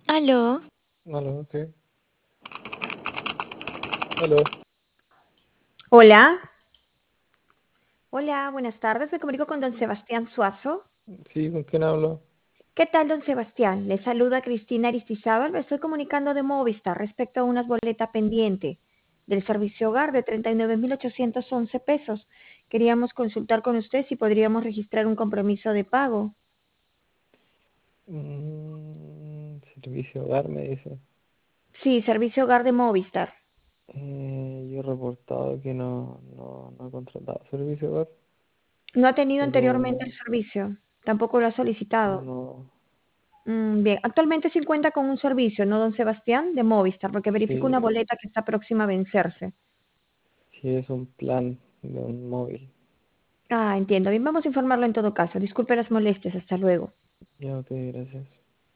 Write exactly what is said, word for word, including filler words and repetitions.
Aló, Aló, sí. Aló. Hola, hola, buenas tardes. Me comunico con don Sebastián Suazo. Sí, ¿con quién hablo? ¿Qué tal, don Sebastián? Le saluda Cristina Aristizábal. Me estoy comunicando de Movistar respecto a unas boletas pendiente del servicio hogar de treinta y nueve mil ochocientos once pesos. Queríamos consultar con usted si podríamos registrar un compromiso de pago. Mm, servicio hogar, me dice. Sí, servicio hogar de Movistar. Eh, yo he reportado que no, no, no he contratado servicio hogar, ¿No ha tenido anteriormente el pero servicio? Tampoco lo ha solicitado. no. Mm, bien, actualmente se cuenta con un servicio, ¿no, don Sebastián? De Movistar, porque verifico una Sí, boleta que está próxima a vencerse. sí es un plan de un móvil. Ah, entiendo. Bien, vamos a informarlo en todo caso. Disculpe las molestias. Hasta luego. Ya, ok, gracias.